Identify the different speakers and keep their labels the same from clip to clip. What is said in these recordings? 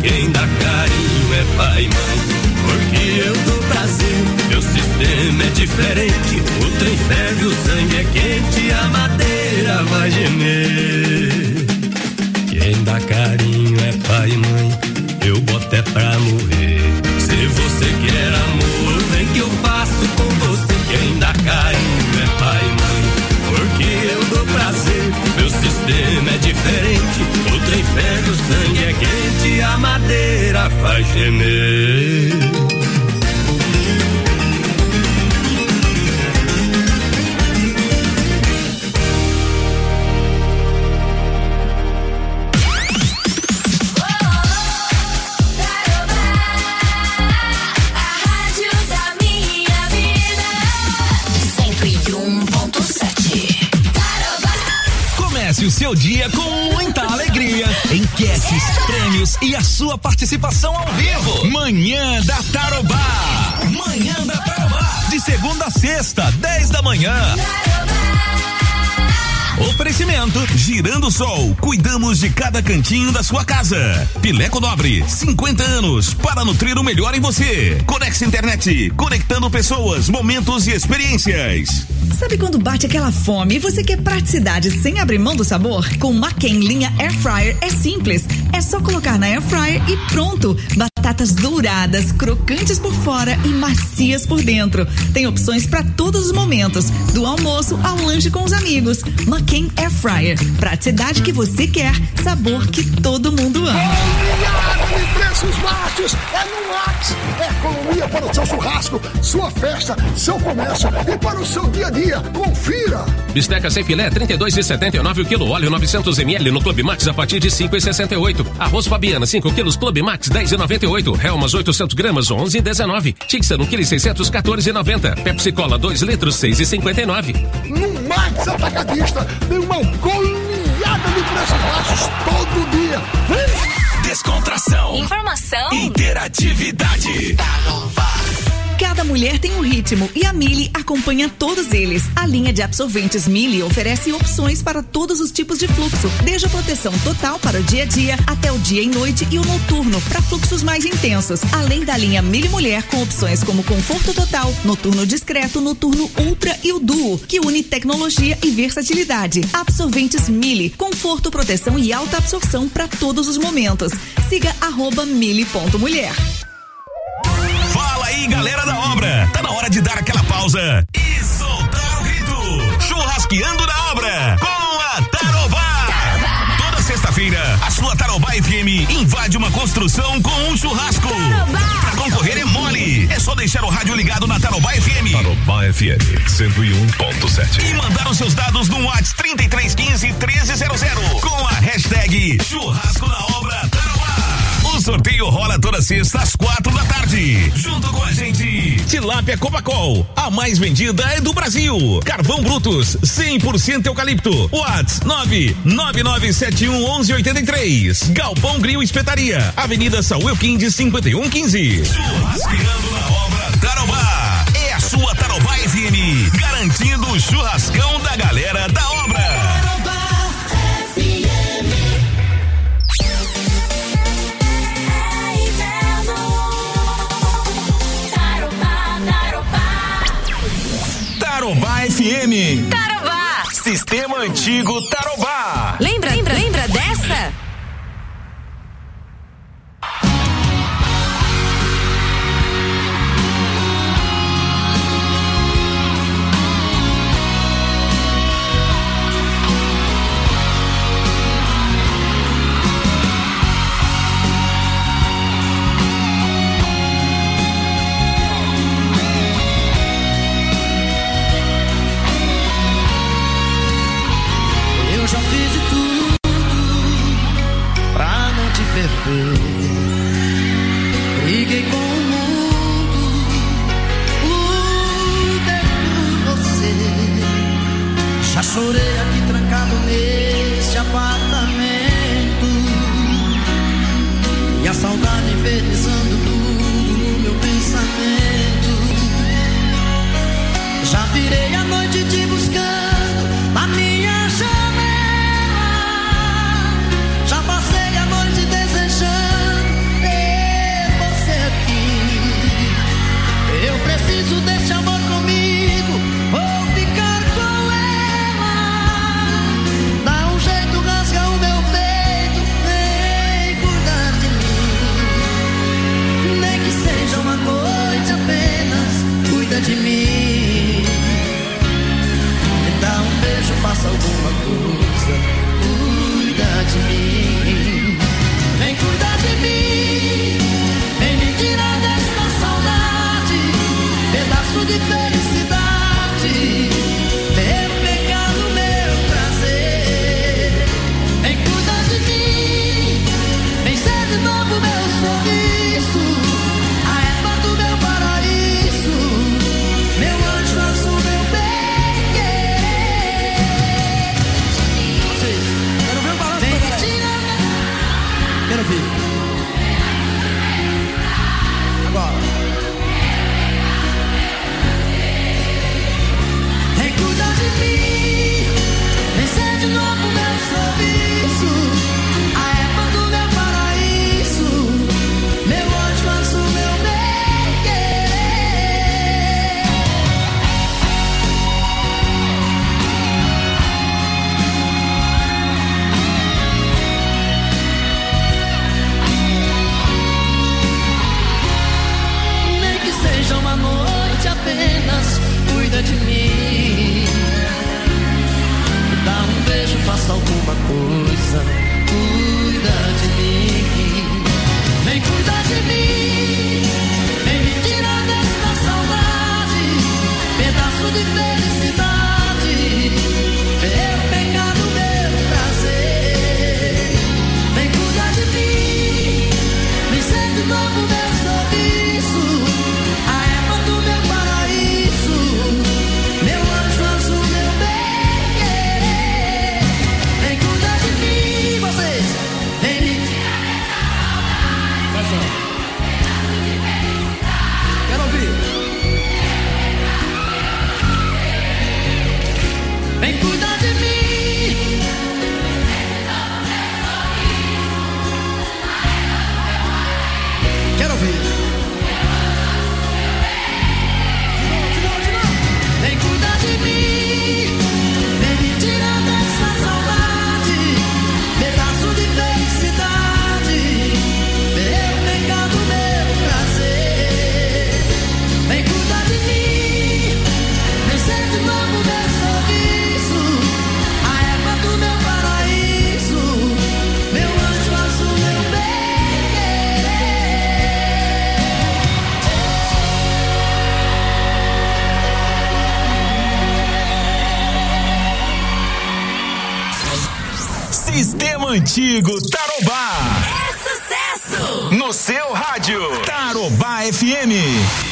Speaker 1: Quem dá carinho é pai e mãe, porque eu dou prazer. Meu sistema é diferente, o trem ferve, o sangue é quente, a madeira vai gemer. Quem dá carinho é pai e mãe, eu boto é pra morrer. Se você quer amor, vem que eu faço com você. Quem dá carinho é pai e mãe, porque eu dou prazer. Meu sistema é diferente, o trem ferve, o sangue é quente, a madeira faz gemer.
Speaker 2: O seu dia com muita alegria, enquetes, prêmios e a sua participação ao vivo. Manhã da Tarobá. Manhã da Tarobá. De segunda a sexta, 10 da manhã. Oferecimento Girando Sol, cuidamos de cada cantinho da sua casa. Pileco Nobre, 50 anos para nutrir o melhor em você. Conex Internet, conectando pessoas, momentos e experiências.
Speaker 3: Sabe quando bate aquela fome e você quer praticidade sem abrir mão do sabor? Com McCain linha Air Fryer é simples. É só colocar na Air Fryer e pronto. Batatas douradas, crocantes por fora e macias por dentro. Tem opções para todos os momentos, do almoço ao lanche com os amigos. McCain Air Fryer. Praticidade que você quer, sabor que todo mundo ama.
Speaker 4: E preços baixos é no Max. É economia para o seu churrasco, sua festa, seu comércio e para o seu dia a dia. Confira.
Speaker 5: Bisteca sem filé, 32,79 o quilo. Óleo 900 ml no Clube Max a partir de 5,68. Arroz Fabiana 5 quilos Clube Max 10,98. Helmas 800 gramas 11,19. Tixan 1 kg 600 14,90. Pepsi Cola 2 litros 6,59.
Speaker 4: No Max Atacadista tem uma goleada de preços baixos todo dia. Vem!
Speaker 2: Descontração,
Speaker 6: informação,
Speaker 2: interatividade.
Speaker 3: Cada mulher tem um ritmo e a Mili acompanha todos eles. A linha de absorventes Mili oferece opções para todos os tipos de fluxo, desde a proteção total para o dia a dia até o dia e noite e o noturno para fluxos mais intensos. Além da linha Mili Mulher com opções como conforto total, noturno discreto, noturno ultra e o duo, que une tecnologia e versatilidade. Absorventes Mili, conforto, proteção e alta absorção para todos os momentos. Siga @mili.mulher.
Speaker 2: Fala aí, galera da obra. Tá na hora de dar aquela pausa e soltar o grito. Churrasqueando na obra com a Tarobá. Toda sexta-feira, a sua Tarobá FM invade uma construção com um churrasco. Pra concorrer é mole. É só deixar o rádio ligado na Tarobá FM.
Speaker 7: Tarobá FM 101.7.
Speaker 2: E mandar os seus dados no WhatsApp 3315 1300 com a hashtag Churrasco na Obra Tarobá. O sorteio rola toda sexta às 4 da tarde. Junto com a gente, Tilápia Copacol, a mais vendida é do Brasil. Carvão Brutus, 100% eucalipto. WhatsApp 999711183. Galpão Grill Espetaria, Avenida Saúl Elquinde 5115. Churrasqueando na Obra Tarobá. É a sua Tarobá FM, garantindo o churrascão da galera da obra. Tarobá FM.
Speaker 6: Tarobá.
Speaker 2: Sistema antigo Tarobá.
Speaker 6: Lembra dessa?
Speaker 8: Briguei com o mundo, lutei por você. Já chorei aqui trancado neste apartamento, e a saudade infernizando tudo no meu pensamento. Já virei a noite te buscando na minha janela. Já passei a noite desejando
Speaker 2: contigo, Tarobá.
Speaker 6: É sucesso!
Speaker 2: No seu rádio, Tarobá FM.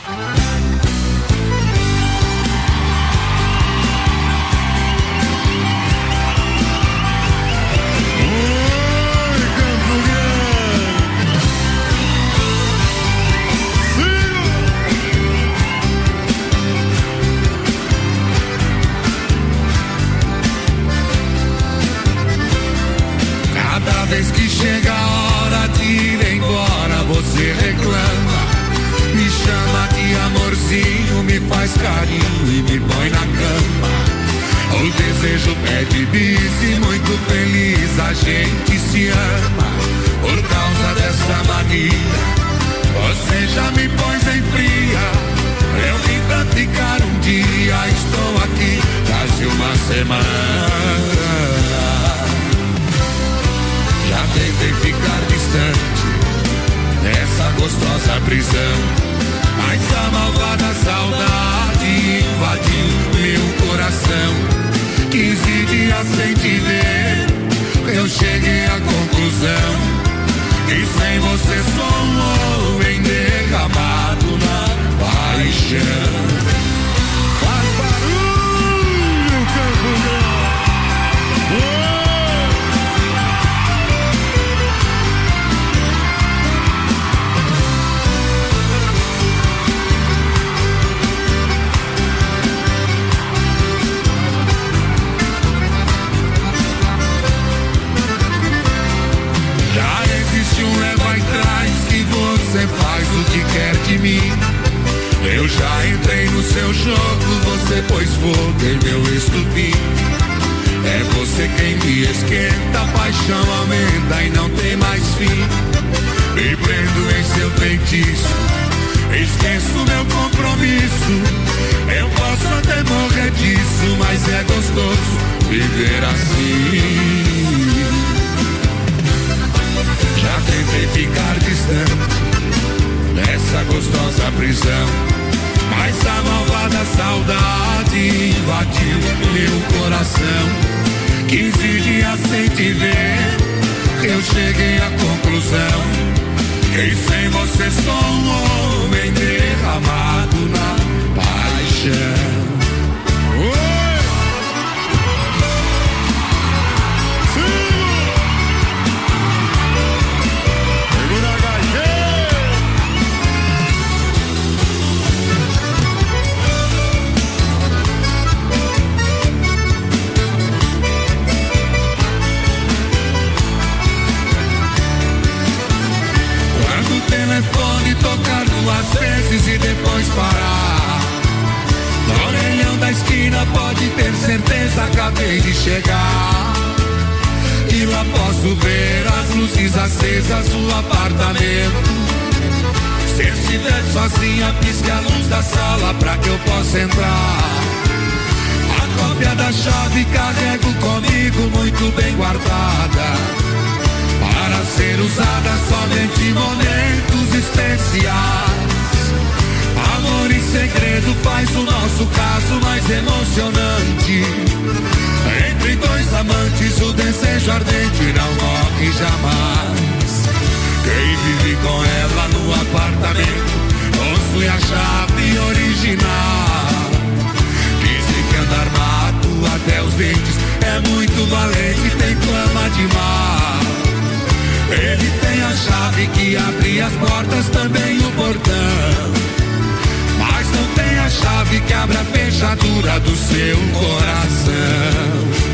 Speaker 9: Cada vez que chega a hora de ir embora, você reclama, me chama de amorzinho, me faz carinho e me põe na cama. O desejo pede bis e muito feliz a gente se ama. Por causa dessa mania, você já me pôs em fria. Eu vim pra ficar um dia, estou aqui quase uma semana. Já tentei ficar distante dessa gostosa prisão, mas a malvada saudade invadiu meu coração. 15 dias sem te ver, eu cheguei à conclusão que sem você sou um homem derramado na paixão. Faz barulho, Campo Grande. Você faz o que quer de mim. Eu já entrei no seu jogo, você pôs fogo em meu estupim. É você quem me esquenta, a paixão aumenta e não tem mais fim. Me prendo em seu feitiço, esqueço meu compromisso. Eu posso até morrer disso, mas é gostoso viver assim. Já tentei ficar distante dessa gostosa prisão, mas a malvada saudade invadiu meu coração. 15 dias sem te ver, eu cheguei à conclusão que sem você sou um homem derramado na paixão. Telefone tocar 2 vezes e depois parar. No orelhão da esquina pode ter certeza, acabei de chegar. E lá posso ver as luzes acesas do apartamento. Se estiver sozinha, pisque a luz da sala pra que eu possa entrar. A cópia da chave carrego comigo muito bem guardada, para ser usada somente em momentos especiais. Amor e segredo faz o nosso caso mais emocionante. Entre 2 amantes o desejo ardente não morre jamais. Quem vive com ela no apartamento possui a chave original. Dizem que anda armado até os dentes, é muito valente, tem fama de mal. Ele tem a chave que abre as portas, também o portão, mas não tem a chave que abre a fechadura do seu coração.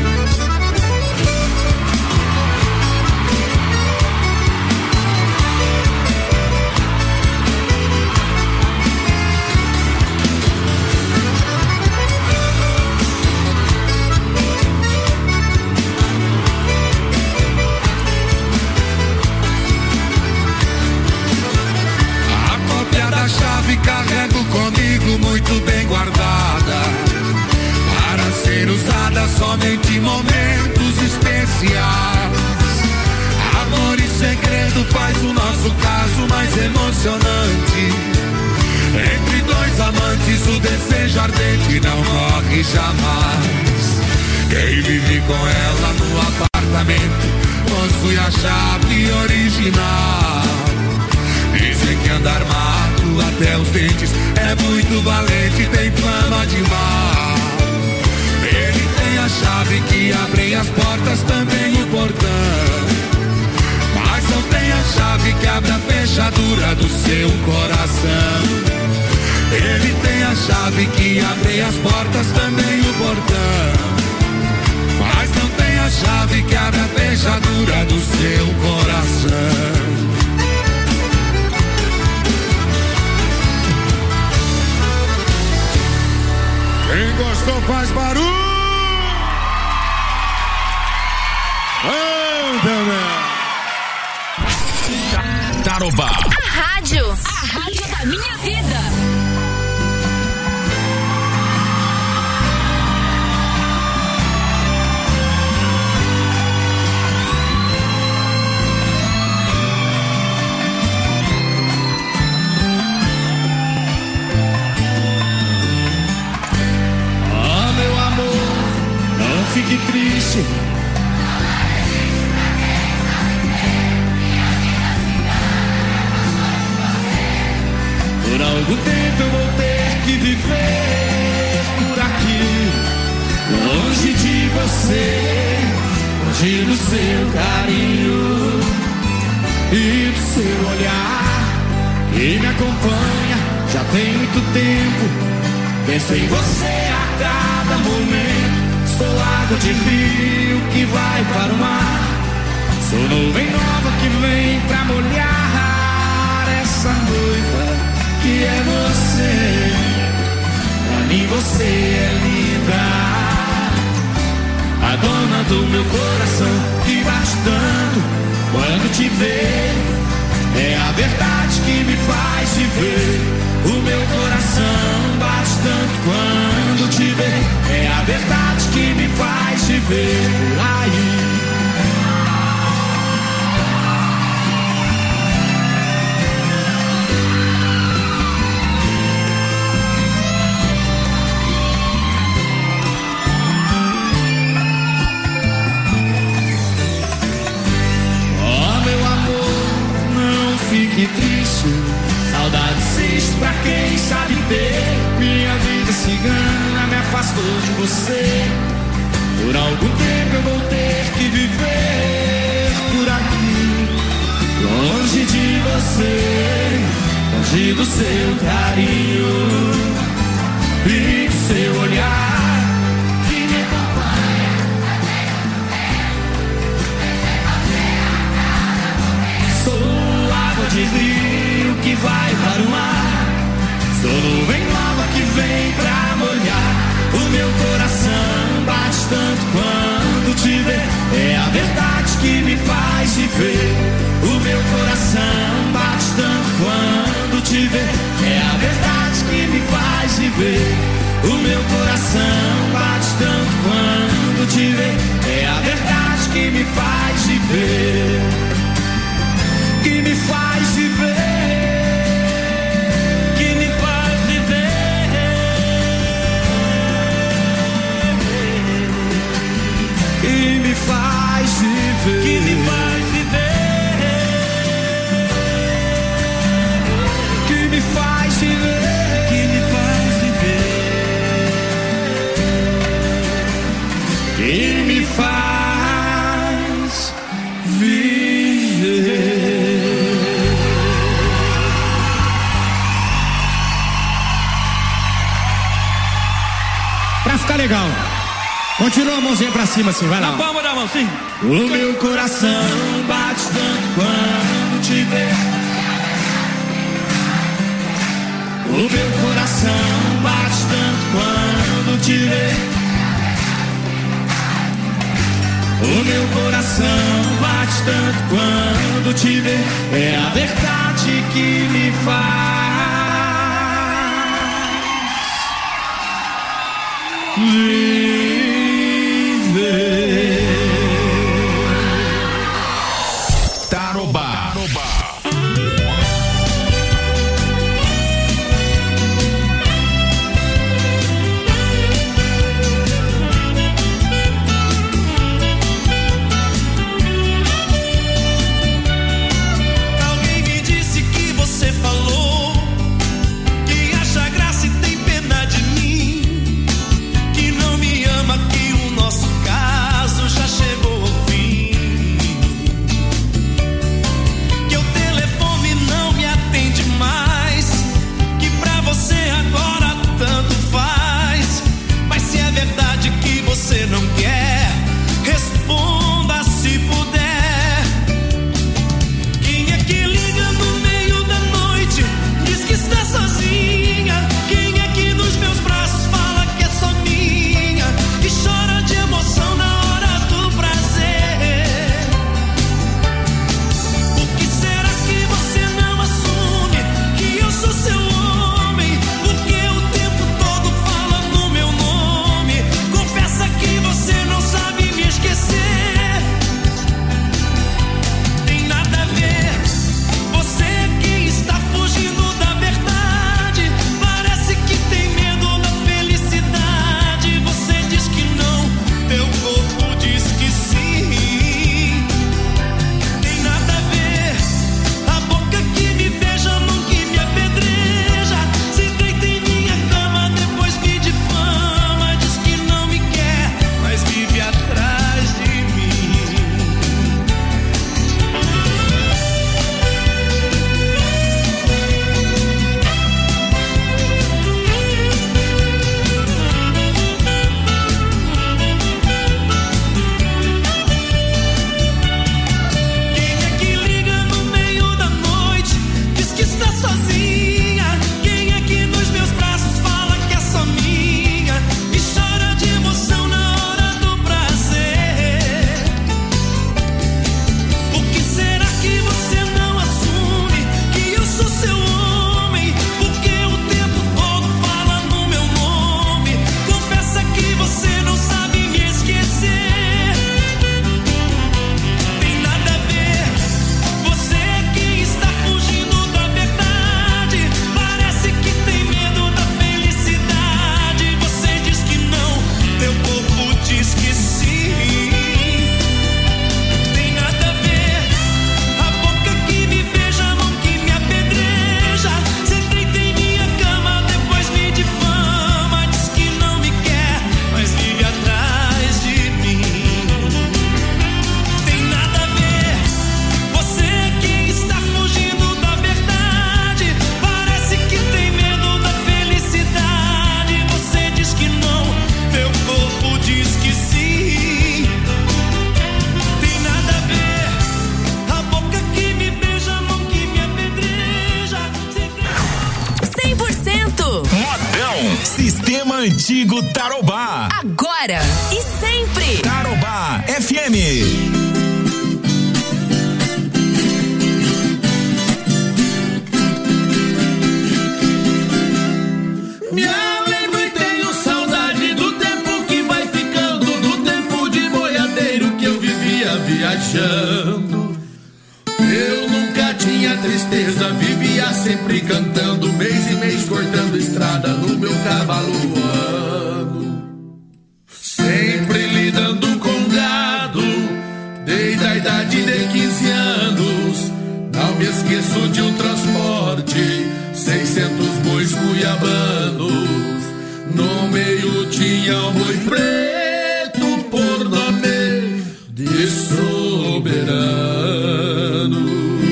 Speaker 9: Carrego comigo muito bem guardada, para ser usada somente em momentos especiais. Amor e segredo faz o nosso caso mais emocionante. Entre 2 amantes o desejo ardente não morre jamais. Quem vive com ela no apartamento possui a chave original. Dizem que anda armado até os dentes, é muito valente, tem fama de mal. Ele tem a chave que abre as portas, também o portão, mas não tem a chave que abre a fechadura do seu coração. Ele tem a chave que abre as portas, também o portão, mas não tem a chave que abre a fechadura do seu coração. Quem gostou faz barulho. Anda,
Speaker 2: Tarobá.
Speaker 6: A rádio da minha vida.
Speaker 9: Fique triste. Por algum tempo eu vou ter que viver por aqui, longe de você, longe do seu carinho e do seu olhar que me acompanha já tem muito tempo. Penso em você a cada momento. Sou água de rio que vai para o mar. Sou nuvem nova que vem pra molhar essa noiva que é você. Pra mim você é linda, a dona do meu coração que bate tanto quando te vê. É a verdade que me faz viver. O meu coração bate tanto quando te vê. É a verdade que me faz viver por aí. Oh, meu amor, não fique triste. Saudade existe pra quem sabe ter. Minha vida cigana me afastou de você. Por algum tempo eu vou ter que viver por aqui, longe de você, longe do seu carinho e do seu olhar que me acompanha. Sou água de rio que vai para o mar. Sou nuvem nova que vem pra molhar. O meu coração bate tanto quando te vê. É a verdade que me faz viver. O meu coração bate tanto quando te vê. É a verdade que me faz viver. O meu coração bate tanto quando te vê. É a verdade que me faz viver. Que me faz viver. Que me faz viver, que me faz viver, que me faz viver, que me faz viver, que me faz viver. Pra ficar legal, continua a mãozinha pra cima assim, vai lá. Na palma da mão, sim. O meu coração bate tanto quando te vê. O meu coração bate tanto quando te vê. O meu coração bate tanto quando te vê. É a verdade que me faz viver.
Speaker 2: Tarobá. Antigo Tarobá.
Speaker 6: Agora e sempre.
Speaker 2: Tarobá FM.
Speaker 9: Me lembro e tenho saudade do tempo que vai ficando, do tempo de boiadeiro que eu vivia viajando. Eu nunca tinha tristeza, vivia sempre cantando, mês e mês cortando estrada no meu cavalo voando. Sempre lidando com gado, desde a idade de 15 anos. Não me esqueço de um transporte, 600 bois cuiabanos. No meio tinha um boi preto por nome de Soberano.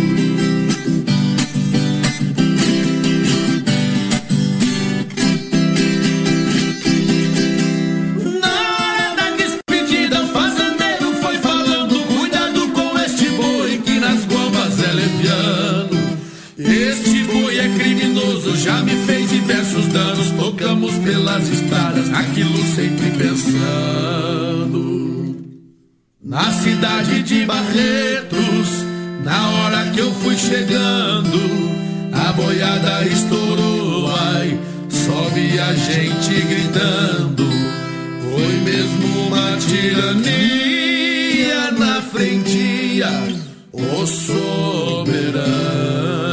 Speaker 9: Na hora da despedida, o fazendeiro foi falando: cuidado com este boi que nas gomas é leviano. Este boi é criminoso, já me fez diversos danos. Tocamos pelas estradas, aquilo sempre pensando. Na cidade de Barretos, na hora que eu fui chegando, a boiada estourou, ai, só vi a gente gritando. Foi mesmo uma tirania na frentia, o soberano.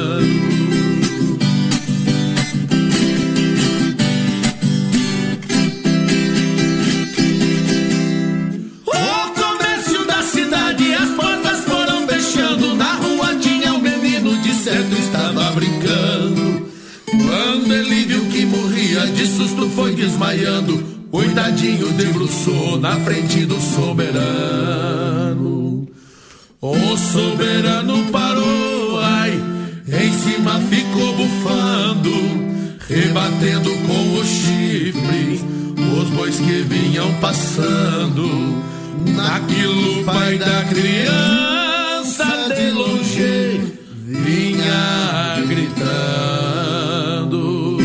Speaker 9: Estava brincando, quando ele viu que morria, de susto foi desmaiando. Coitadinho, debruçou na frente do soberano. O soberano parou, ai, em cima ficou bufando, rebatendo com o chifre os bois que vinham passando. Naquilo, o pai da criança de longe vinha gritando.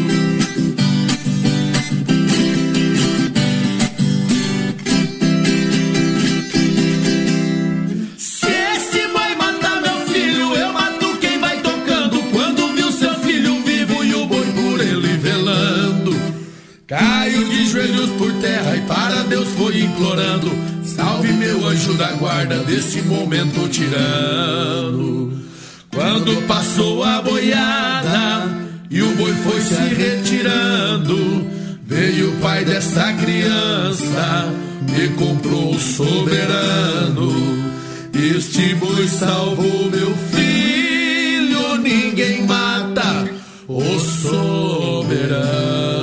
Speaker 9: Se esse boi matar meu filho, eu mato quem vai tocando. Quando viu seu filho vivo e o boi por ele velando, caiu de joelhos por terra e para Deus foi implorando: salve meu anjo da guarda desse momento tirano. Quando passou a boiada e o boi foi se retirando, veio o pai dessa criança, me comprou o soberano. Este boi salvou meu filho, ninguém mata o soberano.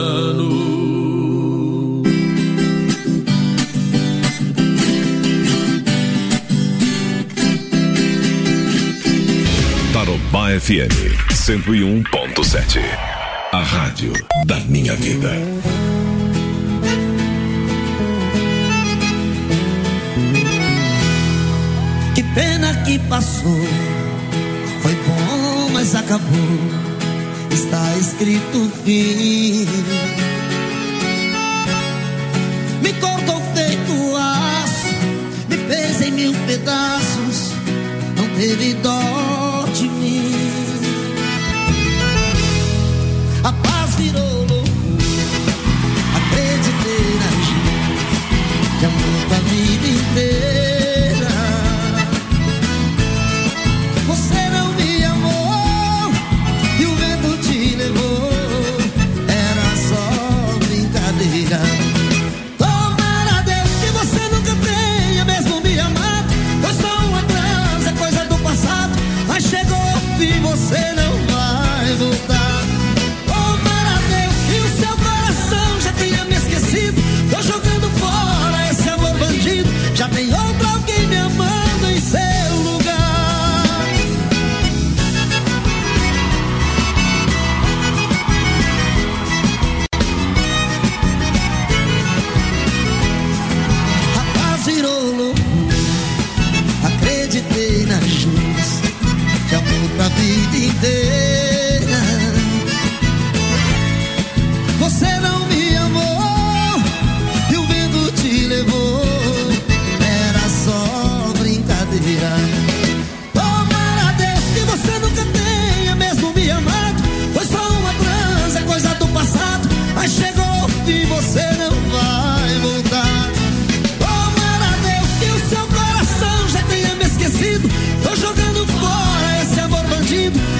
Speaker 7: Tarobá FM 101.7. A rádio da minha vida.
Speaker 8: Que pena que passou, foi bom, mas acabou. Está escrito o fim. Me cortou feito aço, me fez em mil pedaços, não teve dó de mim. A paz virou loucura, acreditei na gente, de amor pra vida inteira. Você não me amou e o vento te levou, era só brincadeira. Tomara Deus que você nunca tenha mesmo me amado, foi só um atraso, é coisa do passado.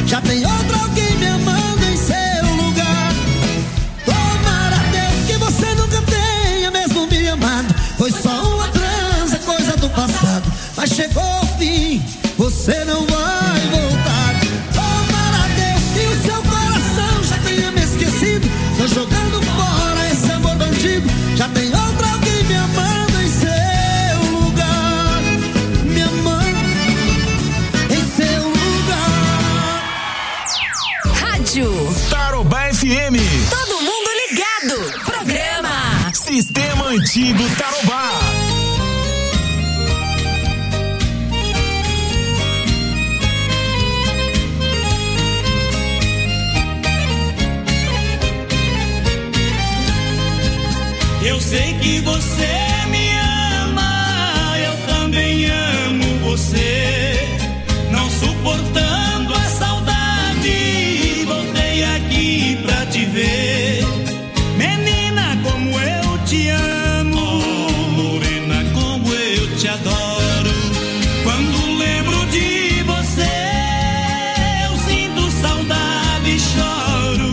Speaker 8: já tem outro alguém me amando em seu lugar. Tomara a Deus que você nunca tenha mesmo me amado. Foi só uma transa, coisa do passado, mas chegou ao fim, você não vai voltar. Tomara a Deus que o seu coração já tenha me esquecido. Tô jogando fora esse amor bandido, já tem outro alguém me amando em seu lugar. Me amando em seu lugar.
Speaker 6: Rádio
Speaker 2: Tarobá FM.
Speaker 6: Todo mundo ligado. Programa
Speaker 2: Sistema Antigo Tarobá.
Speaker 10: Eu sei que você me ama, eu também amo você. Não suportando a saudade, voltei aqui pra te ver. Menina, como eu te amo, oh, morena, como eu te adoro. Quando lembro de você, eu sinto saudade e choro.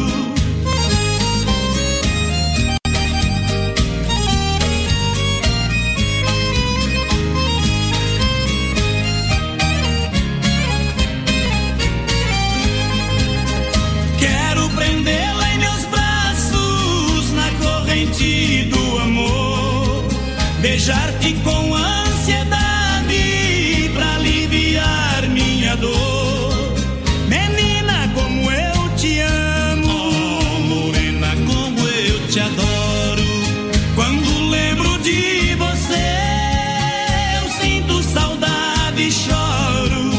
Speaker 10: Do amor, beijar-te com ansiedade pra aliviar minha dor. Menina, como eu te amo, oh, morena, como eu te adoro. Quando lembro de você, eu sinto saudade e choro.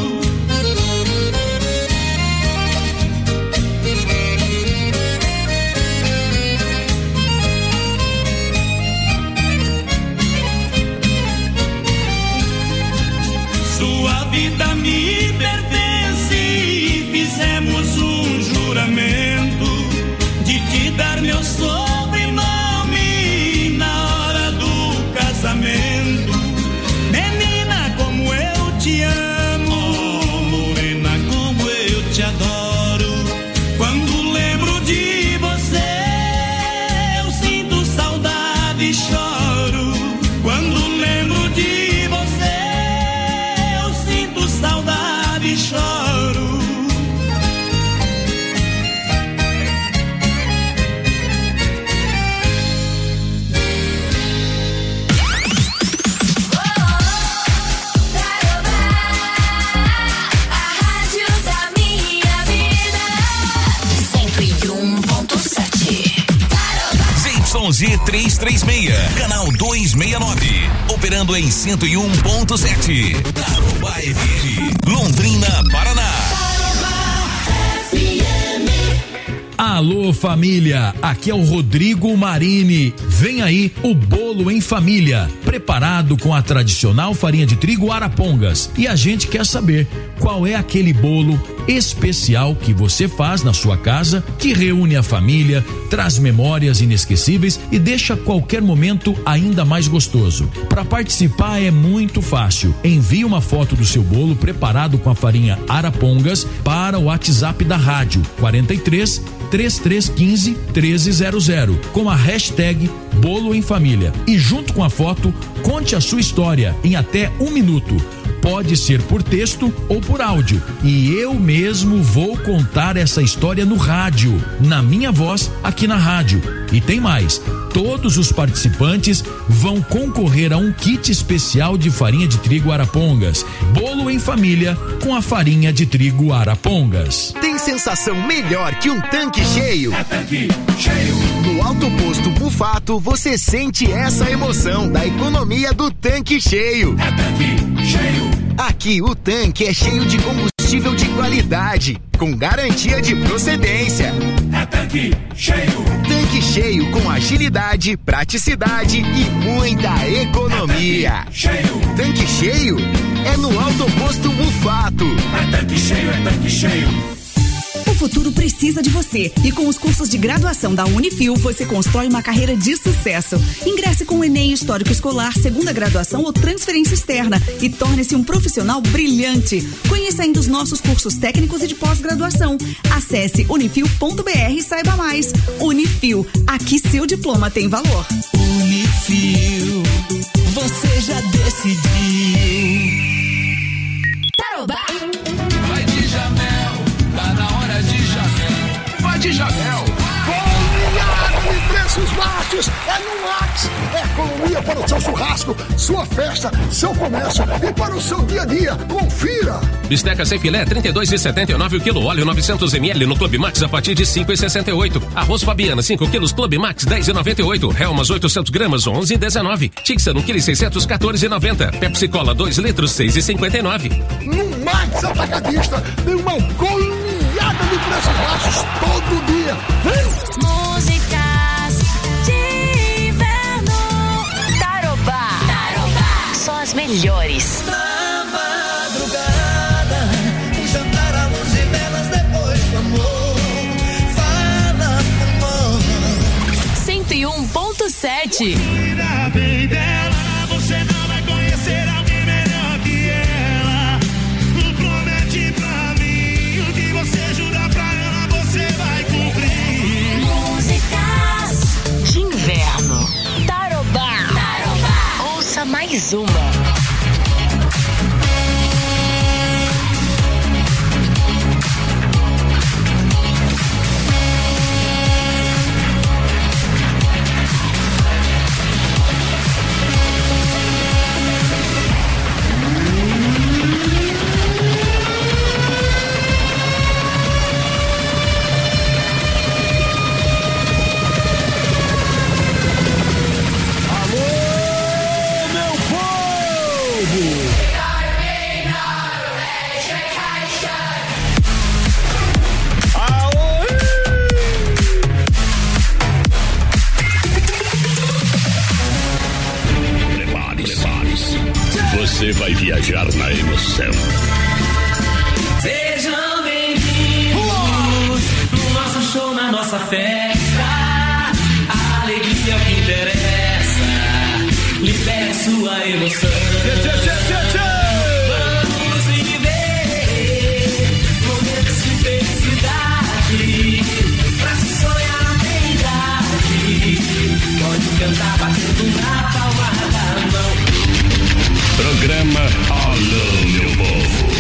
Speaker 10: Vida me pertence, fizemos um juramento de te dar meu sobrenome na hora do casamento. Menina, como eu te amo, oh, morena, como eu te adoro. Quando lembro de você, eu sinto saudade e choro. Quando lembro de você, saudade e choro.
Speaker 6: A rádio da minha vida. 101.7.
Speaker 2: ZYZ 336, canal 269, operando em 101.7. Tarobá FM, Londrina, Paraná.
Speaker 11: Alô família, aqui é o Rodrigo Marini. Vem aí o bolo em família, preparado com a tradicional farinha de trigo Arapongas. E a gente quer saber qual é aquele bolo especial que você faz na sua casa, que reúne a família, traz memórias inesquecíveis e deixa qualquer momento ainda mais gostoso. Para participar é muito fácil. Envie uma foto do seu bolo preparado com a farinha Arapongas para o WhatsApp da rádio 43 3315 1300 com a hashtag Bolo em Família. E junto com a foto, conte a sua história em até 1 minuto. Pode ser por texto ou por áudio. E eu mesmo vou contar essa história no rádio, na minha voz aqui na rádio. E tem mais. Todos os participantes vão concorrer a um kit especial de farinha de trigo Arapongas. Bolo em família com a farinha de trigo Arapongas.
Speaker 12: Tem sensação melhor que um tanque cheio?
Speaker 9: É tanque cheio.
Speaker 12: No Alto Posto Bufato você sente essa emoção da economia do tanque cheio.
Speaker 9: É tanque cheio.
Speaker 12: Aqui o tanque é cheio de combustível de qualidade, com garantia de procedência.
Speaker 9: É tanque cheio.
Speaker 12: Tanque cheio com agilidade, praticidade e muita economia.
Speaker 9: É tanque cheio.
Speaker 12: Tanque cheio é no Alto Posto Bufato.
Speaker 9: É tanque cheio, é tanque cheio.
Speaker 3: O futuro precisa de você e com os cursos de graduação da Unifil você constrói uma carreira de sucesso. Ingresse com o Enem Histórico Escolar, segunda graduação ou transferência externa e torne-se um profissional brilhante. Conheça ainda os nossos cursos técnicos e de pós-graduação. Acesse unifil.br e saiba mais. Unifil, aqui seu diploma tem valor.
Speaker 8: Unifil, você já decidiu.
Speaker 6: Tarobá.
Speaker 9: Vai de Jamel, tá na hora de Jamel. Vai de Jamel.
Speaker 4: Goleada de preços baixos é no Max. É economia para o seu churrasco, sua festa, seu comércio e para o seu dia a dia. Confira.
Speaker 5: Bisteca sem filé, 32,79 o quilo. Óleo 900 ml no Clube Max a partir de 5,68. Arroz Fabiana, 5 quilos, Clube Max, 10,98. Helmas, 800 gramas, 11,19. Tixan, 1 kg 600, 14,90. Pepsi Cola, 2 litros, 6,59.
Speaker 4: No Max Atacadista tem uma goleada de preços baixos todo dia. Vem!
Speaker 6: Músicas de inverno. Tarobá. Tarobá. Só as melhores.
Speaker 8: Na madrugada, em jantar à luz de velas depois do amor. Fala, amor.
Speaker 6: 101.7.
Speaker 10: Cuida bem dela, você não vai conhecer alguém melhor que ela. Não promete pra mim o que você jura pra ela, você vai cumprir.
Speaker 6: Músicas de inverno. Tarobá. Tarobá. Ouça mais uma.
Speaker 1: Você vai viajar na emoção.
Speaker 10: Sejam bem-vindos no nosso show, na nossa festa. A alegria é o que interessa. Libere sua emoção. Vamos viver momentos de felicidade. Pra se sonhar tem idade. Pode cantar batendo na palma da mão.
Speaker 1: Programa Alô, meu povo.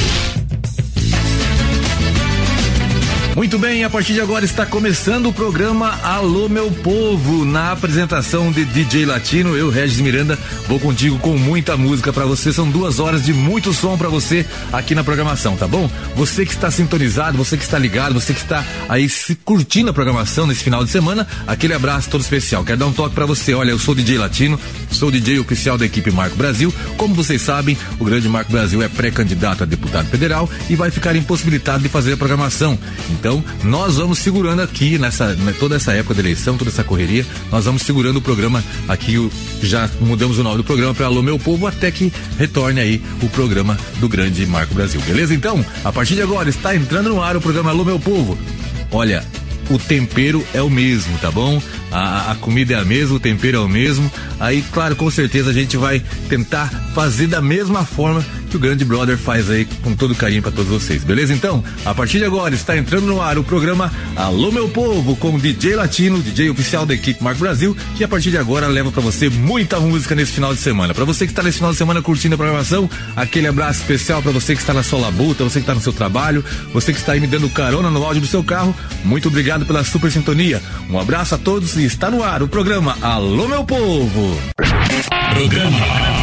Speaker 13: Muito bem, a partir de agora está começando o programa Alô Meu Povo, na apresentação de DJ Latino. Eu, Regis Miranda, vou contigo com muita música pra você. São 2 horas de muito som pra você aqui na programação, tá bom? Você que está sintonizado, você que está ligado, você que está aí se curtindo a programação nesse final de semana, aquele abraço todo especial. Quero dar um toque pra você. Olha, eu sou DJ Latino, sou DJ oficial da equipe Marco Brasil. Como vocês sabem, o grande Marco Brasil é pré-candidato a deputado federal e vai ficar impossibilitado de fazer a programação. Então, nós vamos segurando aqui toda essa época da eleição, toda essa correria, nós vamos segurando o programa aqui, já mudamos o nome do programa para Alô Meu Povo, até que retorne aí o programa do grande Marco Brasil, beleza? Então, a partir de agora está entrando no ar o programa Alô Meu Povo. Olha, o tempero é o mesmo, tá bom? A comida é a mesma, o tempero é o mesmo. Aí, claro, com certeza a gente vai tentar fazer da mesma forma que o grande brother faz aí, com todo carinho pra todos vocês, beleza? Então, a partir de agora está entrando no ar o programa Alô Meu Povo, com o DJ Latino, DJ oficial da equipe Marco Brasil, que a partir de agora leva pra você muita música nesse final de semana. Pra você que está nesse final de semana curtindo a programação, aquele abraço especial pra você que está na sua labuta, você que está no seu trabalho, você que está aí me dando carona no áudio do seu carro. Muito obrigado pela super sintonia. Um abraço a todos e está no ar o programa Alô Meu Povo.
Speaker 1: Programa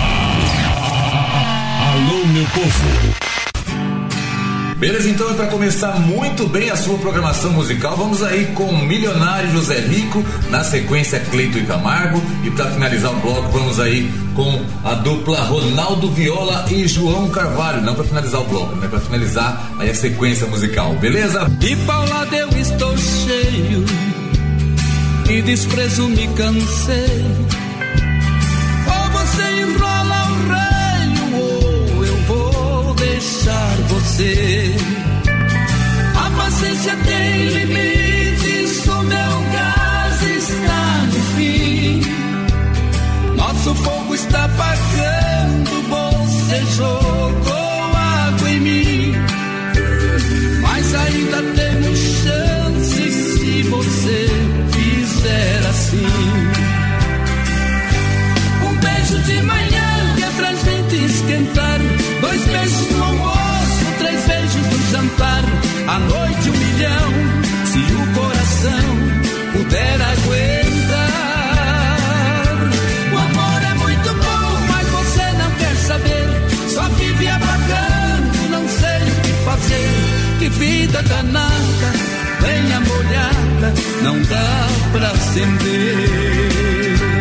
Speaker 1: Alô Meu Povo.
Speaker 13: Beleza, então, para começar muito bem a sua programação musical, vamos aí com o Milionário José Rico, na sequência Cleito e Camargo, e para finalizar o bloco vamos aí com a dupla Ronaldo Viola e João Carvalho, não para finalizar o bloco, né, para finalizar aí a sequência musical, beleza?
Speaker 8: De paulada eu estou cheio e desprezo me cansei. Ou você enrola o reino ou eu vou deixar você. A paciência tem
Speaker 10: que vida danada, lenha molhada, não dá pra acender.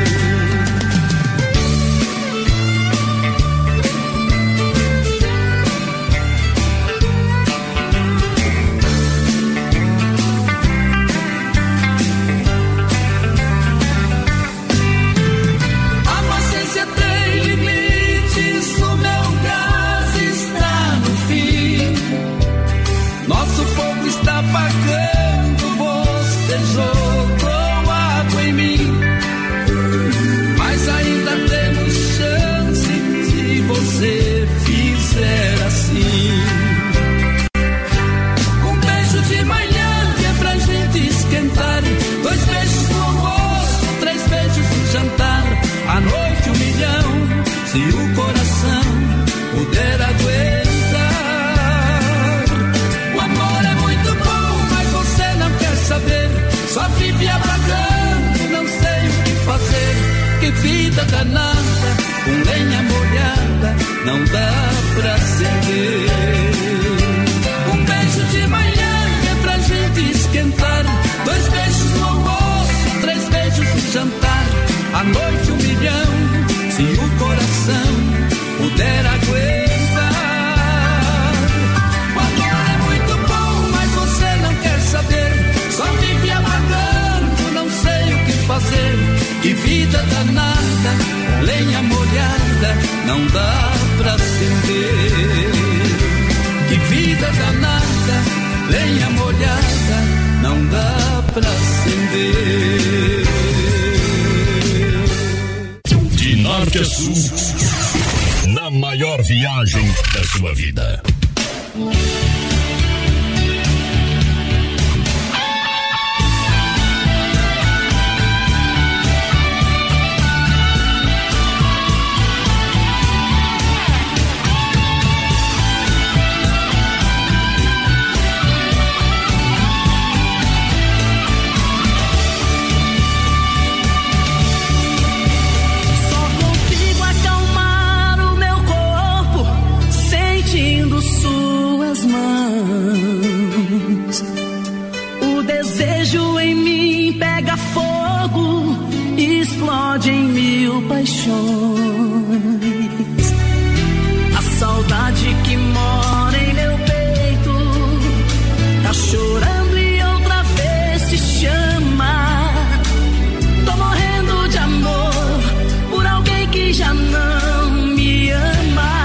Speaker 10: Nosso fogo está apagando, você jogou água em mim. Mas ainda temos chance se você fizer assim. Um beijo de manhã que é pra gente esquentar, 2 beijos no almoço, 3 beijos no jantar. À noite 1 milhão, se o coração puder aguentar. Saber, só vive apagando, não sei o que fazer. Que vida danada, com lenha molhada, não dá pra acender. Um beijo de manhã é pra gente esquentar, 2 beijos no almoço, 3 beijos no jantar. À noite 1 milhão, se o coração puder aguentar. O amor é muito bom, mas você não quer saber. Só vive apagando, não sei o que fazer. Que vida danada, lenha molhada, não dá pra acender. Que vida danada, lenha molhada, não dá pra acender.
Speaker 7: De norte a sul, na maior viagem da sua vida.
Speaker 14: O desejo em mim pega fogo, explode em 1000 paixões. A saudade que mora em meu peito tá chorando e outra vez se chama. Tô morrendo de amor por alguém que já não me ama.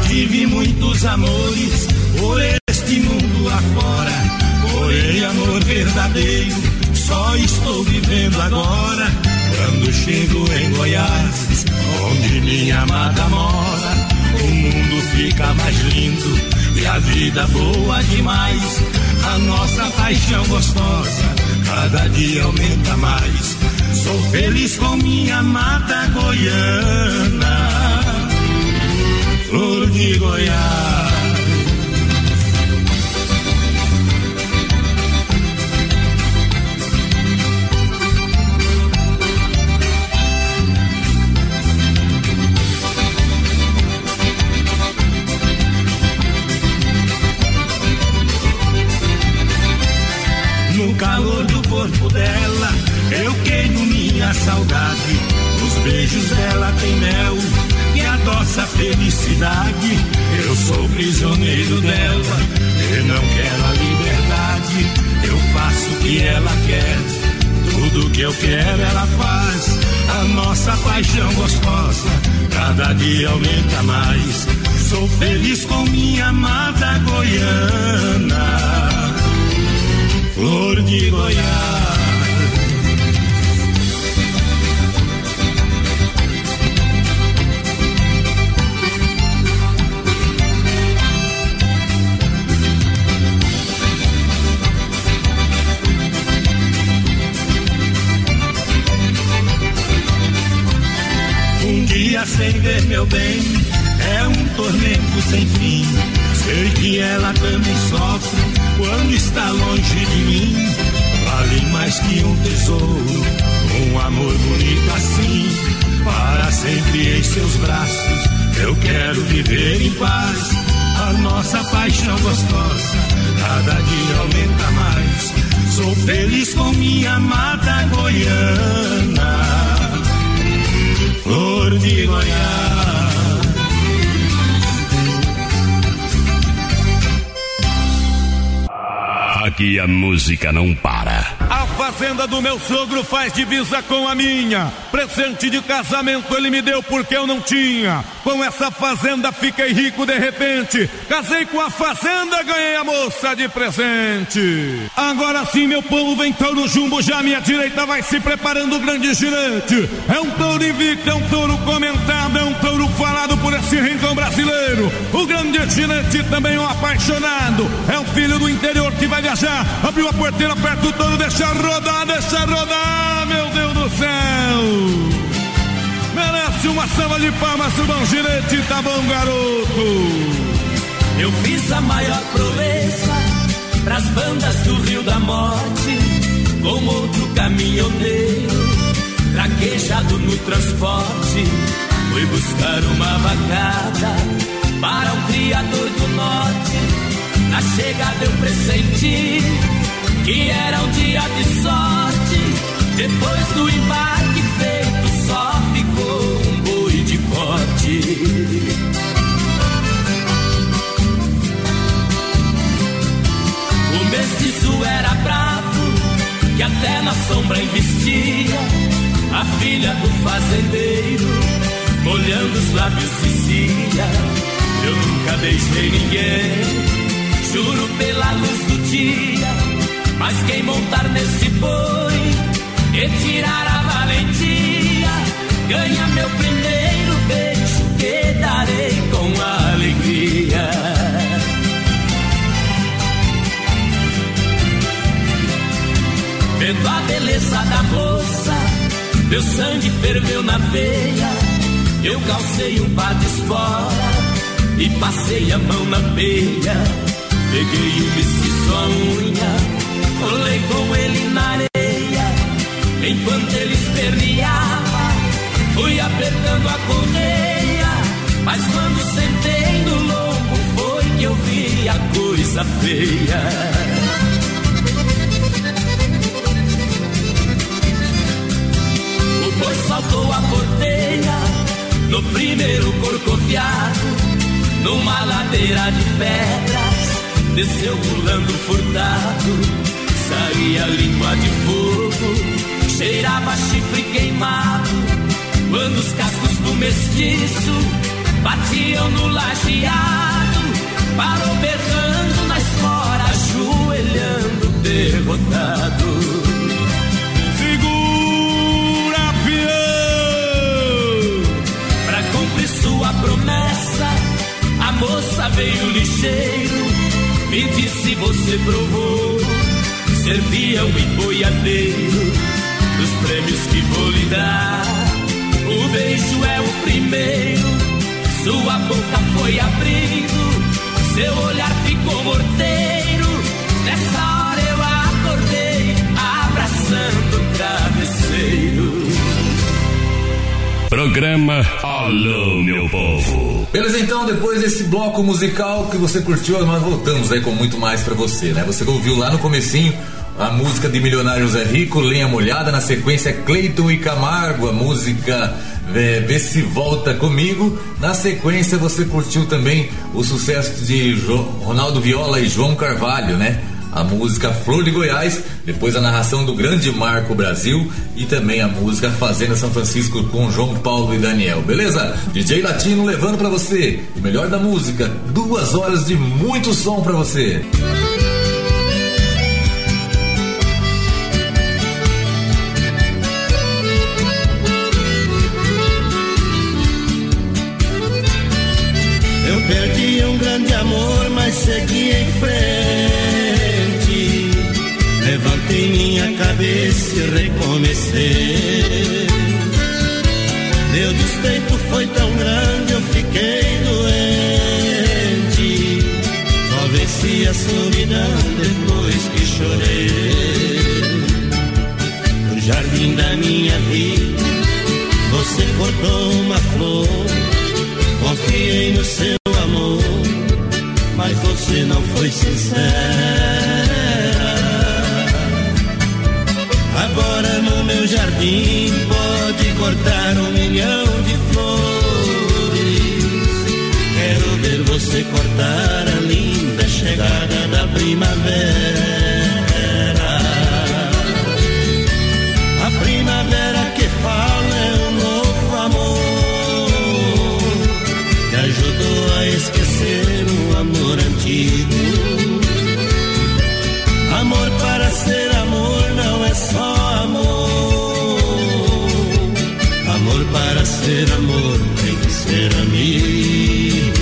Speaker 10: tive muitos amores por este mundo afora, porém amor verdadeiro só estou vivendo agora. Quando chego em Goiás, onde minha amada mora, o mundo fica mais lindo e a vida boa demais. A nossa paixão gostosa cada dia aumenta mais. Sou feliz com minha amada goiana, flor de Goiás. No calor do corpo dela, eu queimo minha saudade. Nos beijos dela tem mel que adoça a felicidade. Eu sou prisioneiro dela e não quero a liberdade. Eu faço o que ela quer, tudo que eu quero ela faz. A nossa paixão gostosa cada dia aumenta mais. Sou feliz com minha amada goiana, flor de Goiás. Um dia sem ver meu bem é um tormento sem fim. Sei que ela também sofre quando está longe de mim. Vale mais que um tesouro, um amor bonito assim. Para sempre em seus braços eu quero viver em paz. A nossa paixão gostosa cada dia aumenta mais. Sou feliz com minha amada goiana, flor de Goiás.
Speaker 2: Aqui a música não para.
Speaker 15: A fazenda do meu sogro faz divisa com a minha. Presente de casamento ele me deu porque eu não tinha. Com essa fazenda fiquei rico de repente. Casei com a fazenda, ganhei a moça de presente. Agora sim, meu povo, vem touro jumbo, já à minha direita vai se preparando o grande girante. É um touro invicto, é um touro comentado, é um touro falado por esse rincão brasileiro. O grande girante também um apaixonado. É um filho do interior que vai viajar. Abriu a porteira, aperta o touro, deixa rodar, meu Deus do céu. Merece uma salva de palmas pro bom girete, tá bom, garoto?
Speaker 16: Eu fiz a maior proeza pras bandas do Rio da Morte, com outro caminhoneiro, traquejado no transporte. Fui buscar uma vacada para um criador do norte. Na chegada eu pressenti que era um dia de sorte. Depois do embarque feito, só ficou um boi de corte. O mestiço era bravo, que até na sombra investia. A filha do fazendeiro, molhando os lábios, dizia: eu nunca deixei ninguém, juro pela luz do dia. Mas quem montar nesse boi e tirar a valentia, ganha meu primeiro beijo, que darei com alegria. Vendo a beleza da moça, meu sangue ferveu na veia. Eu calcei um par de espora e passei a mão na peia. Peguei o mestiço à unha, rolei com ele na areia. Enquanto ele esperneava, fui apertando a correia. Mas quando sentei no lombo, foi que eu vi a coisa feia. O boi saltou a porteira no primeiro corcoviado, numa ladeira de pedras, desceu pulando furtado. Saía língua de fogo, cheirava chifre queimado. Quando os cascos do mestiço batiam no lajeado, parou berrando na espora, ajoelhando derrotado.
Speaker 15: Segura, peão!
Speaker 16: Pra cumprir sua promessa, a moça veio ligeiro, me disse: você provou ser peão e boiadeiro dos prêmios que vou lhe dar. O beijo é o primeiro, sua boca foi abrindo, seu olhar ficou morteiro. Nessa hora eu acordei, abraçando o travesseiro.
Speaker 7: Programa Alô, meu povo.
Speaker 13: Beleza, então, depois desse bloco musical que você curtiu, nós voltamos aí com muito mais pra você, né? Você ouviu lá no comecinho a música de Milionário Zé Rico, Lenha Molhada, na sequência Cleiton e Camargo, a música Vê Se Volta Comigo. Na sequência você curtiu também o sucesso de Ronaldo Viola e João Carvalho, né? A música Flor de Goiás, depois a narração do grande Marco Brasil e também a música Fazenda São Francisco com João Paulo e Daniel, beleza? DJ Latino levando pra você o melhor da música, 2 horas de muito som pra você.
Speaker 8: Eu perdi um grande amor, mas segui em frente. Levantei minha cabeça e recomecei. Meu despeito foi tão grande, eu fiquei doente. Só venci a solidão depois que chorei. No jardim da minha vida, você cortou uma flor. Confiei no seu amor, mas você não foi sincera. Agora no meu jardim pode cortar 1 milhão de flores. Quero ver você cortar a linda chegada da primavera. A primavera que fala é um novo amor, ajudou a esquecer um amor antigo. Amor para ser amor não é só amor. Amor para ser amor tem que ser amigo.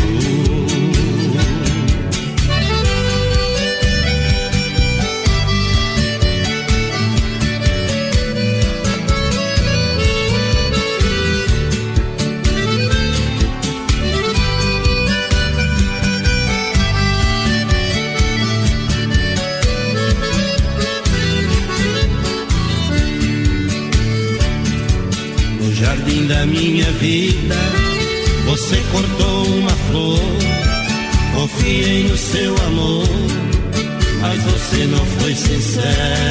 Speaker 8: Jardim da minha vida, você cortou uma flor. Confiei no seu amor, mas você não foi sincera.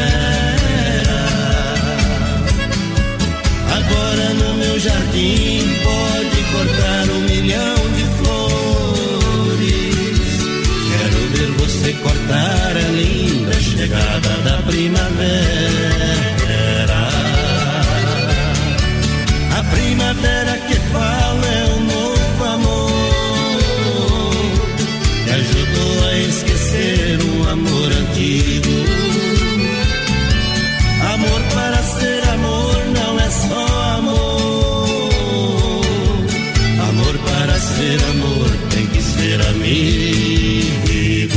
Speaker 8: Agora no meu jardim pode cortar 1 milhão de flores. Quero ver você cortar a linda chegada da primavera. A primavera que fala é um novo amor, que ajudou a esquecer um amor antigo. Amor para ser amor não é só amor. Amor para ser amor tem que ser amigo.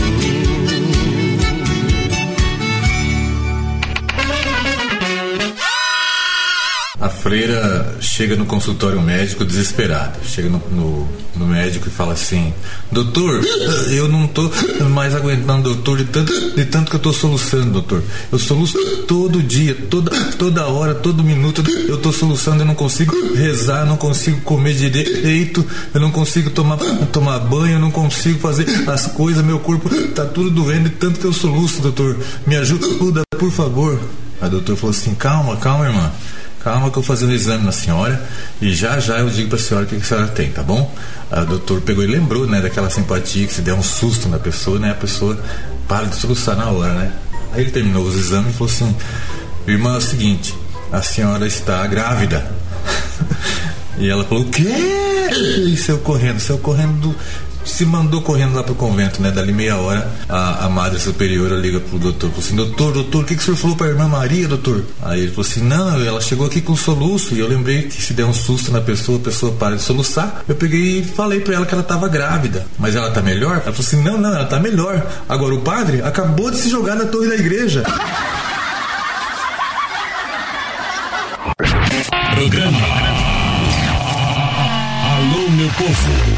Speaker 13: A freira chega no consultório médico desesperada. Chega no médico e fala assim: doutor, eu não tô mais aguentando, doutor, de tanto que eu tô soluçando, doutor. Eu soluço todo dia, toda hora, todo minuto. Eu tô soluçando, eu não consigo rezar, eu não consigo comer direito, eu não consigo tomar banho, eu não consigo fazer as coisas. Meu corpo tá tudo doendo de tanto que eu soluço, doutor. Me ajuda, por favor. A doutor falou assim: calma, irmã. Calma que eu vou fazer um exame na senhora e já eu digo pra senhora o que a senhora tem, tá bom? A doutor pegou e lembrou, né, daquela simpatia que se der um susto na pessoa, né, a pessoa para de soluçar na hora, né? Aí ele terminou os exames e falou assim: irmã, é o seguinte, a senhora está grávida. E ela falou, o quê? E saiu correndo, se mandou correndo lá pro convento, né? Dali meia hora, a madre superiora liga pro doutor, falou assim, doutor, o que o senhor falou pra irmã Maria, doutor? Aí ele falou assim, não, ela chegou aqui com soluço, e eu lembrei que se der um susto na pessoa, a pessoa para de soluçar. Eu peguei e falei pra ela que ela tava grávida. Mas ela tá melhor? Ela falou assim, não, ela tá melhor. Agora o padre acabou de se jogar na torre da igreja.
Speaker 7: Programa Alô, meu povo.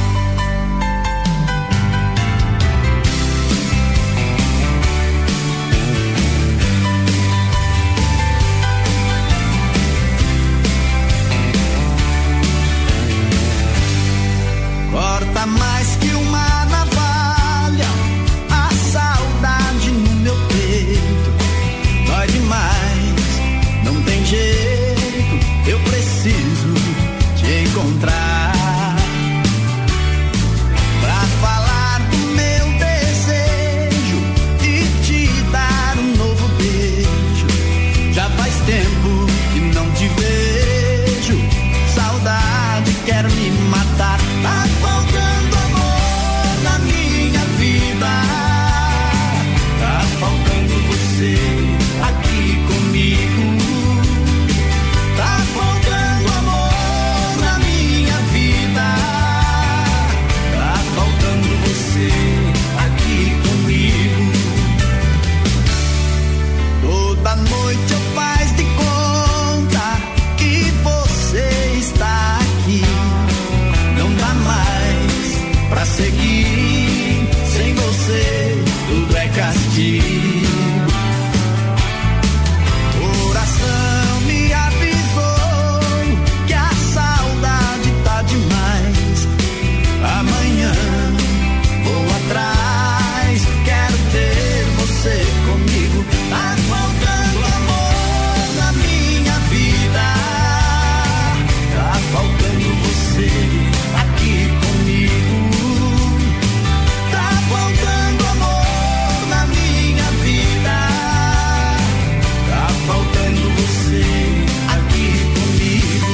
Speaker 8: Corta mais que uma navalha, a saudade no meu peito. Dói demais, não tem jeito, eu preciso te encontrar pra falar do meu desejo e te dar um novo beijo. Já faz tempo que não te vejo, saudade quer me matar. Tá faltando amor na minha vida, tá faltando você aqui comigo. Tá faltando amor na minha vida, tá faltando você aqui comigo. Toda noite eu faz de conta que você está aqui. Não dá mais pra seguir, sem você tudo é castigo. Coração me avisou que a saudade tá demais. Amanhã vou atrás, quero ter você comigo. Tá faltando amor na minha vida, tá faltando você aqui comigo. Tá faltando amor na minha vida, tá faltando você aqui comigo.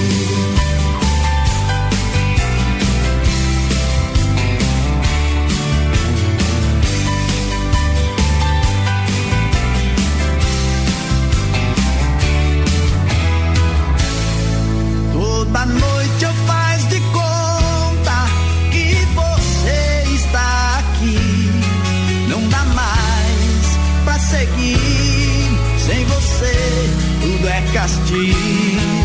Speaker 8: Toda noite eu faz de conta que você está aqui. Não dá mais pra seguir, sem você tudo é castigo.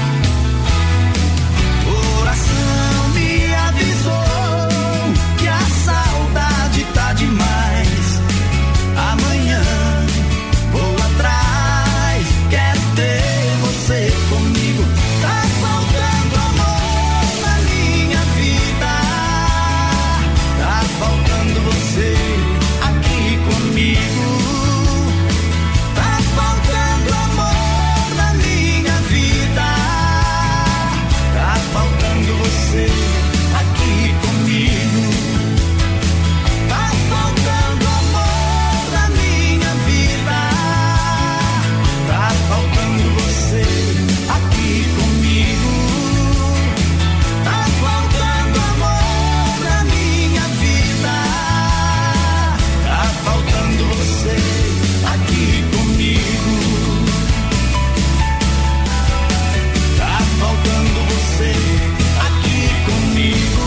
Speaker 8: Coração me avisou que a saudade tá demais. Amanhã vou atrás, quero ter você comigo. Tá faltando amor na minha vida, tá faltando você aqui comigo. Tá faltando amor na minha vida, tá faltando você aqui comigo. Tá faltando amor na minha vida, tá faltando você aqui comigo. Tá faltando amor na minha vida, tá faltando você aqui comigo. Tá faltando você aqui comigo.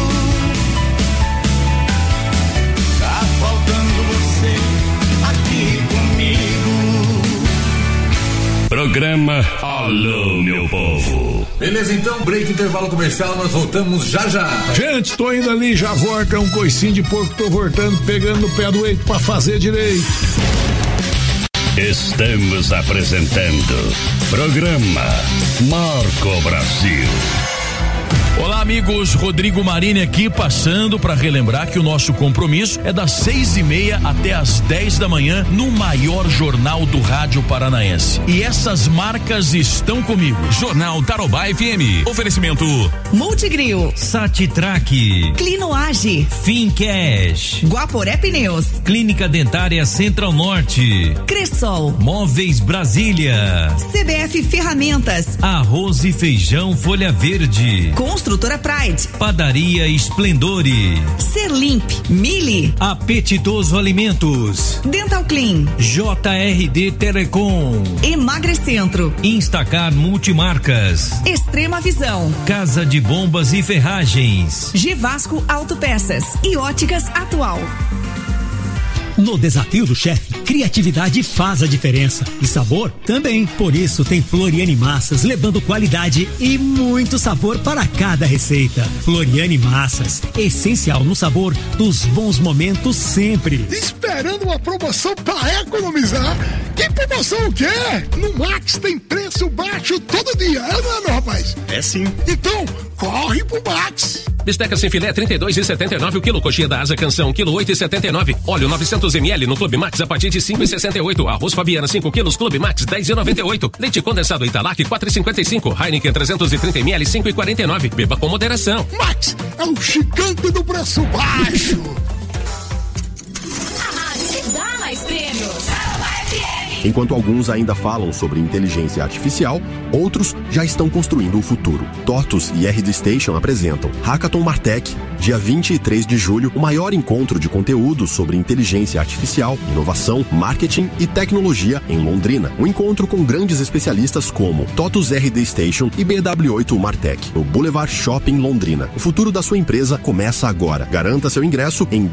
Speaker 8: Tá faltando você aqui comigo.
Speaker 7: Programa Alô, meu povo.
Speaker 13: Beleza, então, break, intervalo comercial, nós voltamos já.
Speaker 17: Gente, tô indo ali, já volto, é um coicinho de porco, tô voltando, pegando no pé do eito pra fazer direito.
Speaker 7: Estamos apresentando Programa Marco Brasil.
Speaker 11: Olá, amigos, Rodrigo Marini aqui, passando para relembrar que o nosso compromisso é das 6:30 até as 10 da manhã no maior jornal do rádio paranaense. E essas marcas estão comigo.
Speaker 2: Jornal Tarobá FM. Oferecimento
Speaker 3: Multigril,
Speaker 18: Satitrack,
Speaker 3: Clinoage,
Speaker 18: Fincash,
Speaker 3: Guaporé Pneus,
Speaker 18: Clínica Dentária Central Norte,
Speaker 3: Cressol,
Speaker 18: Móveis Brasília,
Speaker 3: CBF Ferramentas,
Speaker 18: Arroz e Feijão Folha Verde,
Speaker 3: Construtora Pride,
Speaker 18: Padaria Esplendore,
Speaker 3: Serlimp, Mili,
Speaker 18: Apetitoso Alimentos,
Speaker 3: Dental Clean,
Speaker 18: JRD Telecom,
Speaker 3: Emagrecentro,
Speaker 18: Instacar Multimarcas,
Speaker 3: Extrema Visão,
Speaker 18: Casa de Bombas e Ferragens,
Speaker 3: Givasco Autopeças e Óticas Atual.
Speaker 19: No Desafio do Chefe, criatividade faz a diferença e sabor também. Por isso tem Floriane Massas, levando qualidade e muito sabor para cada receita. Floriane Massas, essencial no sabor dos bons momentos sempre.
Speaker 4: Esperando uma promoção para economizar? Que promoção o quê? No Max tem preço baixo todo dia, não é, meu rapaz?
Speaker 20: É sim.
Speaker 4: Então, corre pro Max.
Speaker 5: Bisteca sem filé 32,79 o quilo. Coxinha da Asa Canção quilo 8,79. Óleo 900 ml no Clube Max a partir de 5,68. Arroz Fabiana 5 quilos Clube Max 10,98. Leite condensado Italac 4,55. Heineken 330 ml 5,49. Beba com moderação.
Speaker 4: Max é o gigante do preço baixo.
Speaker 6: A rádio que dá mais prêmios.
Speaker 20: Enquanto alguns ainda falam sobre inteligência artificial, outros já estão construindo o futuro. TOTUS e RD Station apresentam Hackathon Martech, dia 23 de julho, o maior encontro de conteúdo sobre inteligência artificial, inovação, marketing e tecnologia em Londrina. Um encontro com grandes especialistas como TOTUS RD Station e BW8 Martech, no Boulevard Shopping Londrina. O futuro da sua empresa começa agora. Garanta seu ingresso em